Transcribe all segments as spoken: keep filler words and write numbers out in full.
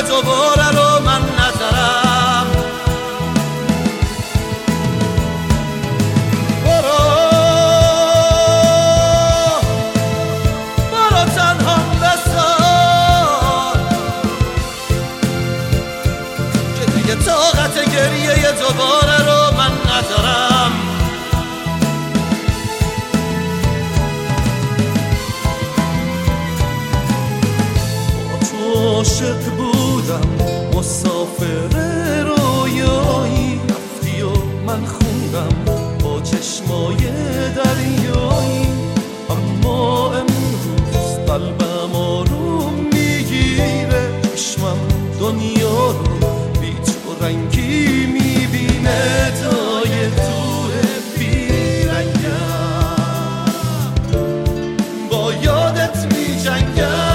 دوباره رو من نذارم. برو برو تنهام بسار که دیگه طاقت گریه دوباره رو من ندارم. عاشق بودم مسافر رویایی، رفتی و من خوندم با چشمای دریایی. اما امروز قلبم آروم میگیره، چشمم دنیا رو بی تو رنگی میبینه. تای توه بیرنگم با یادت میجنگم.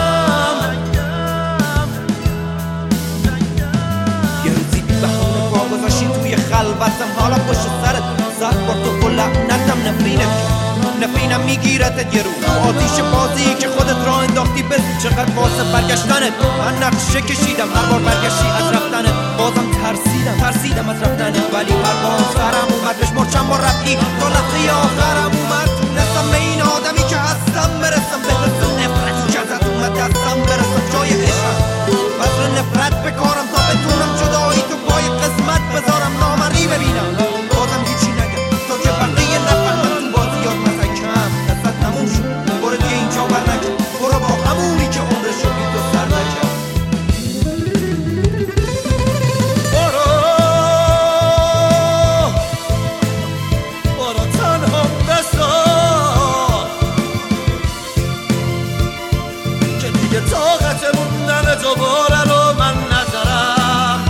خلوتم حالا پشت سرت زد با تو و لعنتم نفرینت نفرینم میگیرتت یه رو آتیش بازی که خودت را انداختی بس. چقدر واسه برگشتنت من نقشه کشیدم، هر بار برگشتی از رفتنت بازم ترسیدم ترسیدم از رفتنت. ولی هر بار سرم اومد بشمر چند بار رفتی تا لحظه آخرم اومد. تونستم به این آدمی که هستم برسم، به حس نفرتی که ازت اومد دستم برسم. جای عشقم بذر نفرت بکارم تا بتونم جدایی تو پای قسمت بذارم. نامری ببینم بازم هیچی نگم تا که بقیه نفهمن تو بازیات مثلا کم دستت تموم شد. برو دیگه اینجا بر نکن، برو با همونی که عمرشو بی تو سر نکن. برو برو تنها بسار که دیگه طاقت موندن دوباره رو من ندارم.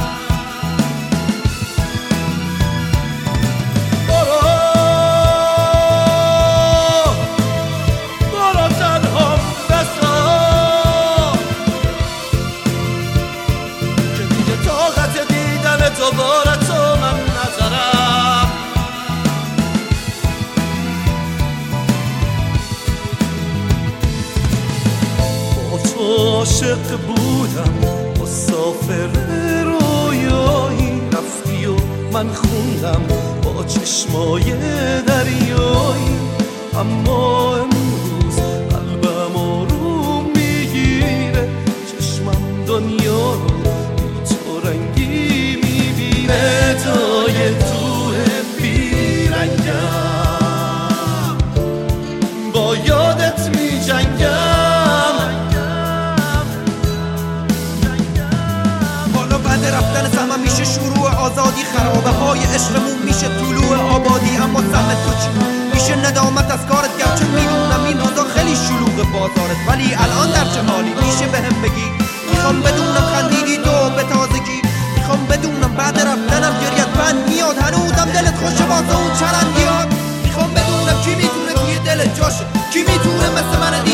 دوباره تو من نذارم. با تو عاشق بودم مسافر رویایی، رفتی و من خوندم با چشمای دریایی. اما امروز قلبم آروم میگیره، چشمم دنیا رو بی تو رنگی تای توه بیرنگم با یادت میجنگم. حالا بعد رفتن سهم میشه شروع آزادی، خرابه های عشقمون میشه طلوع آبادی. اما سهم تو چی؟ میشه ندامت از کارت، گرچه میدونم این روزا خیلی شلوغ بازارت. ولی الان در چه حالی؟ میشه بهم بگی؟ میخوام بدونم خندیدی تو به تازگی. میخوام بدونم بعد رفتنم گریت بند میاد، هنوزم دلت خوشه واسه اون چرندیات. میخوام بدونم کی میتونه توی دلت جاشه، کی میتونه مثل من